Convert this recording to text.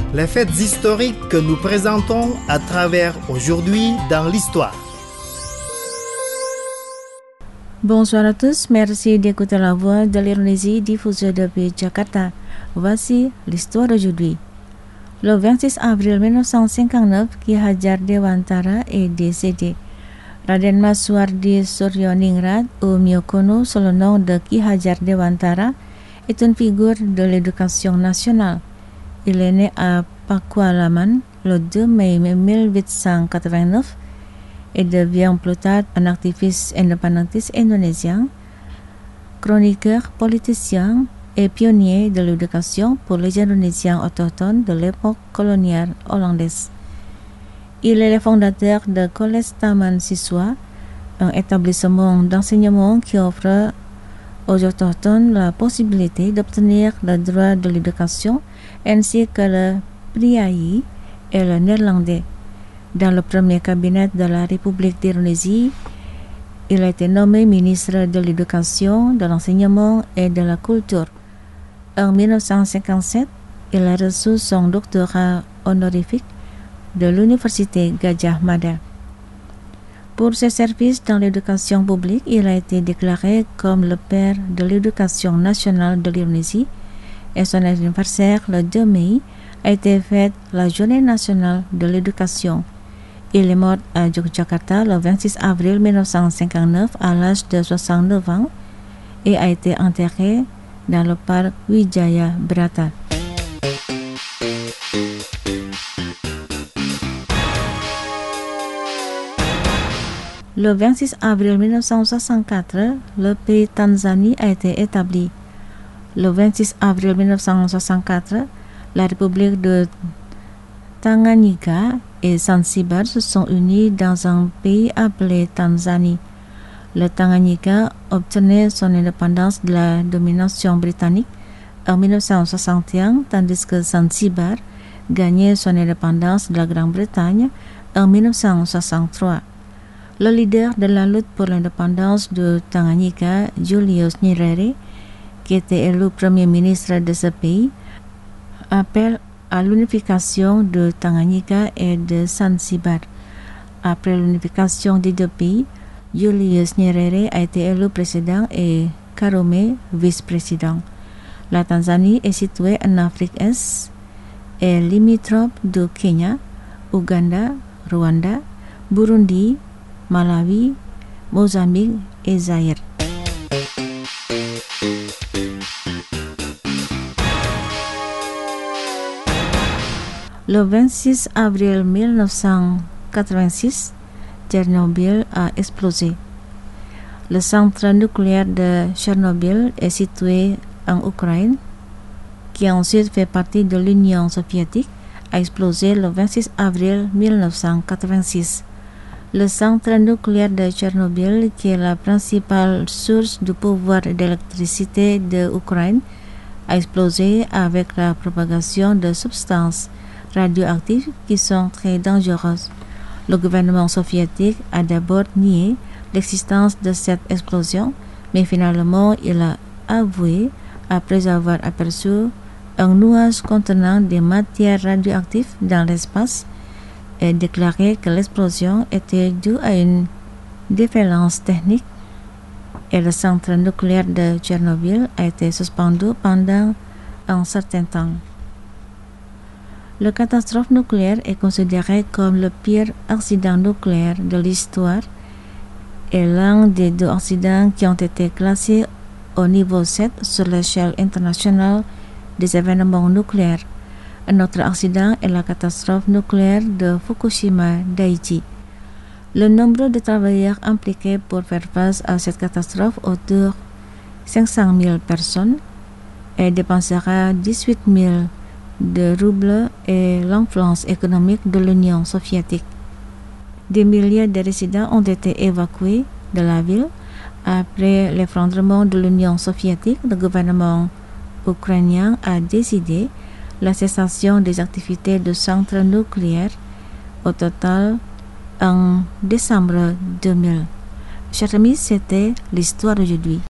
Les faits historiques que nous présentons à travers aujourd'hui dans l'histoire. Bonsoir à tous, merci d'écouter la voix de l'Indonésie diffusée depuis Jakarta. Voici l'histoire d'aujourd'hui. Le 26 avril 1959, Ki Hajar Dewantara est décédé. Raden Maswardi Suryoningrat ou mieux connu sous le nom de Ki Hajar Dewantara est une figure de l'éducation nationale. Il est né à Pakualaman le 2 mai 1889 et devient plus tard un activiste indépendantiste indonésien, chroniqueur, politicien et pionnier de l'éducation pour les Indonésiens autochtones de l'époque coloniale hollandaise. Il est le fondateur de Collège Taman Siswa, un établissement d'enseignement qui offre aux autochtones la possibilité d'obtenir le droit de l'éducation ainsi que le priai et le néerlandais. Dans le premier cabinet de la République d'Indonésie, il a été nommé ministre de l'Éducation, de l'Enseignement et de la Culture. En 1957, il a reçu son doctorat honorifique de l'Université Gadjah Mada. Pour ses services dans l'éducation publique, il a été déclaré comme le père de l'éducation nationale de l'Indonésie et son anniversaire, le 2 mai, a été fête la Journée nationale de l'éducation. Il est mort à Yogyakarta le 26 avril 1959 à l'âge de 69 ans et a été enterré dans le parc Wijaya Brata. Le 26 avril 1964, le pays Tanzanie a été établi. Le 26 avril 1964, la République de Tanganyika et Zanzibar se sont unis dans un pays appelé Tanzanie. Le Tanganyika obtenait son indépendance de la domination britannique en 1961, tandis que Zanzibar gagnait son indépendance de la Grande-Bretagne en 1963. Le leader de la lutte pour l'indépendance de Tanganyika, Julius Nyerere, qui était élu premier ministre de ce pays, appelle à l'unification de Tanganyika et de Zanzibar. Après l'unification des deux pays, Julius Nyerere a été élu président et Karume vice-président. La Tanzanie est située en Afrique Est et limitrophe de Kenya, Ouganda, Rwanda, Burundi, Malawi, Mozambique et Zaïre. Le 26 avril 1986, Tchernobyl a explosé. Le centre nucléaire de Tchernobyl est situé en Ukraine, qui ensuite fait partie de l'Union soviétique, a explosé le 26 avril 1986. Le centre nucléaire de Tchernobyl, qui est la principale source de pouvoir d'électricité de l'Ukraine, a explosé avec la propagation de substances radioactives qui sont très dangereuses. Le gouvernement soviétique a d'abord nié l'existence de cette explosion, mais finalement il a avoué, après avoir aperçu un nuage contenant des matières radioactives dans l'espace, et déclaré que l'explosion était due à une défaillance technique et le centre nucléaire de Tchernobyl a été suspendu pendant un certain temps. La catastrophe nucléaire est considérée comme le pire accident nucléaire de l'histoire et l'un des deux accidents qui ont été classés au niveau 7 sur l'échelle internationale des événements nucléaires. Un autre accident est la catastrophe nucléaire de Fukushima Daiichi. Le nombre de travailleurs impliqués pour faire face à cette catastrophe autour de 500 000 personnes et dépensera 18 000 de roubles et l'influence économique de l'Union soviétique. Des milliers de résidents ont été évacués de la ville. Après l'effondrement de l'Union soviétique, le gouvernement ukrainien a décidé la cessation des activités de centres nucléaires au total en décembre 2000. Chers amis, c'était l'histoire d'aujourd'hui.